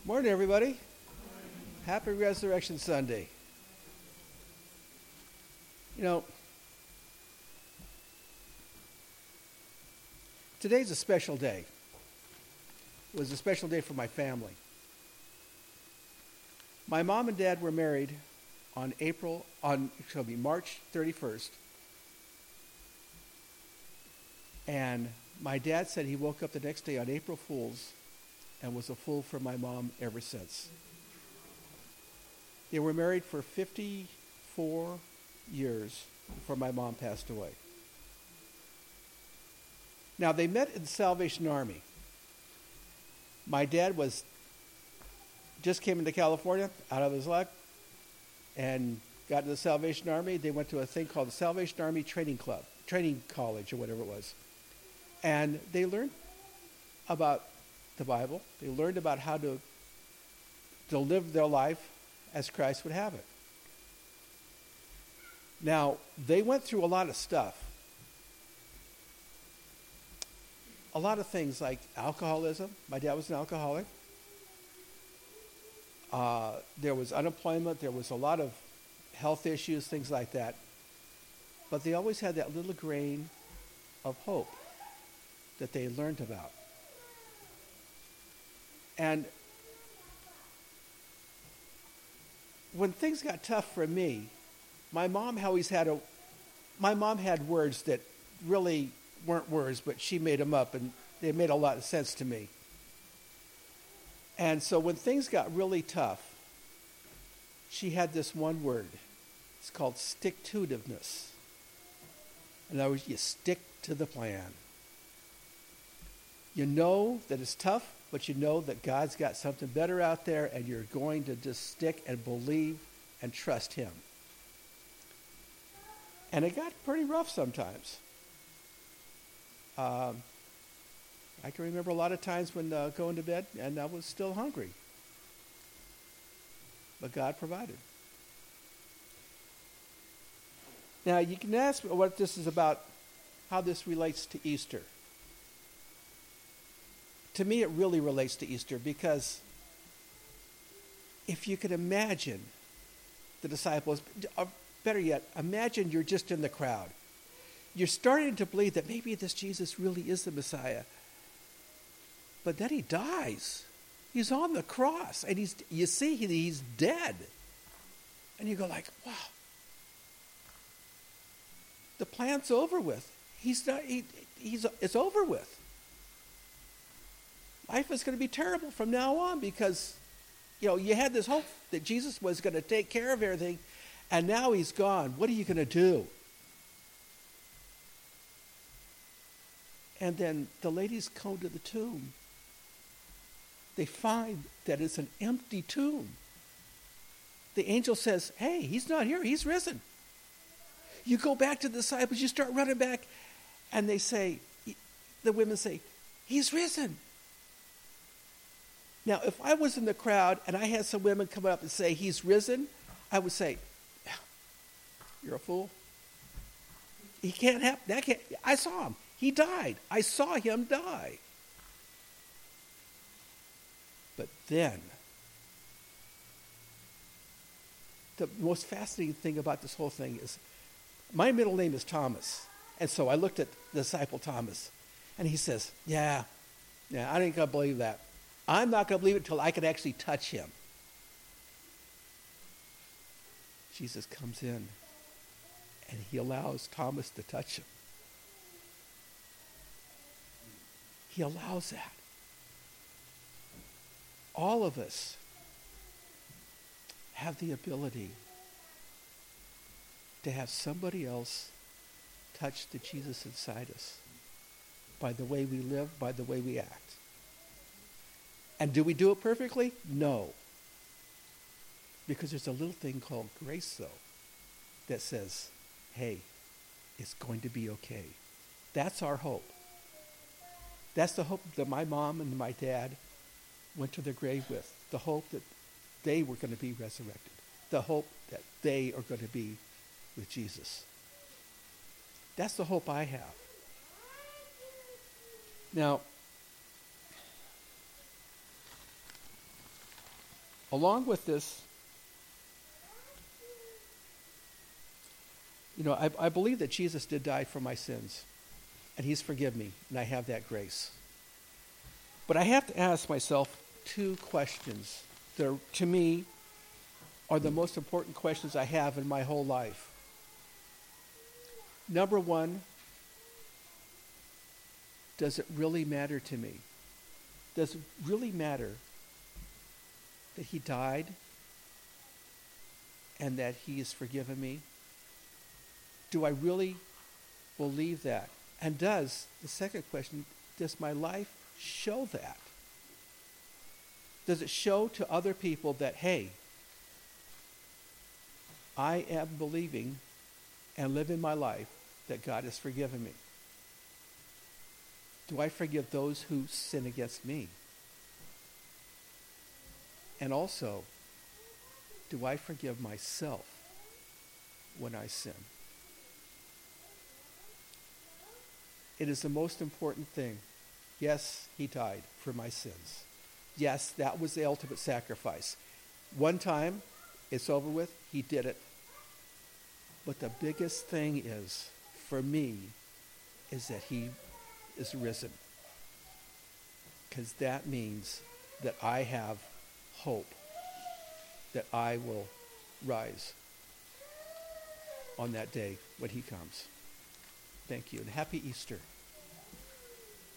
Morning, everybody. Happy Resurrection Sunday. You know, today's a special day. It was a special day for my family. My mom and dad were married on March 31st. And my dad said he woke up the next day on April Fool's and was a fool for my mom ever since. They were married for 54 years before my mom passed away. Now, they met in the Salvation Army. My dad just came into California, out of his luck, and got into the Salvation Army. They went to a thing called the Salvation Army Training College, or whatever it was. And they learned about the Bible. They learned about how to live their life as Christ would have it. Now, they went through a lot of stuff. A lot of things like alcoholism. My dad was an alcoholic. There was unemployment. There was a lot of health issues, things like that. But they always had that little grain of hope that they learned about. And when things got tough for me, my mom had words that really weren't words, but she made them up, and they made a lot of sense to me. And so when things got really tough, she had this one word. It's called stick-to-itiveness. In other words, you stick to the plan. You know that it's tough, but you know that God's got something better out there, and you're going to just stick and believe and trust Him. And it got pretty rough sometimes. I can remember a lot of times when going to bed, and I was still hungry. But God provided. Now, you can ask what this is about, how this relates to Easter. To me, it really relates to Easter, because if you could imagine the disciples, or better yet, imagine you're just in the crowd. You're starting to believe that maybe this Jesus really is the Messiah. But then he dies. He's on the cross, and he's dead. And you go like, wow. The plan's over with. It's over with. Life is going to be terrible from now on, because, you had this hope that Jesus was going to take care of everything, and now he's gone. What are you going to do? And then the ladies come to the tomb. They find that it's an empty tomb. The angel says, hey, he's not here. He's risen. You go back to the disciples. You start running back. And the women say, he's risen. Now, if I was in the crowd and I had some women come up and say, he's risen, I would say, you're a fool. He can't happen. I saw him. He died. I saw him die. But then, the most fascinating thing about this whole thing is, my middle name is Thomas. And so I looked at the disciple Thomas, and he says, I ain't going to believe that. I'm not going to believe it until I can actually touch him. Jesus comes in, and he allows Thomas to touch him. He allows that. All of us have the ability to have somebody else touch the Jesus inside us by the way we live, by the way we act. And do we do it perfectly? No. Because there's a little thing called grace, though, that says, hey, it's going to be okay. That's our hope. That's the hope that my mom and my dad went to their grave with. The hope that they were going to be resurrected. The hope that they are going to be with Jesus. That's the hope I have. Now, Along with this, I believe that Jesus did die for my sins, and he's forgiven me, and I have that grace. But I have to ask myself two questions that, to me, are the most important questions I have in my whole life. Number one, does it really matter to me? Does it really matter that he died and that he has forgiven me? Do I really believe that? And the second question, does my life show that? Does it show to other people that, hey, I am believing and living my life that God has forgiven me? Do I forgive those who sin against me? And also, do I forgive myself when I sin? It is the most important thing. Yes, he died for my sins. Yes, that was the ultimate sacrifice. One time, it's over with, he did it. But the biggest thing is, for me, is that he is risen. Because that means that I have hope that I will rise on that day when he comes. Thank you, and happy Easter.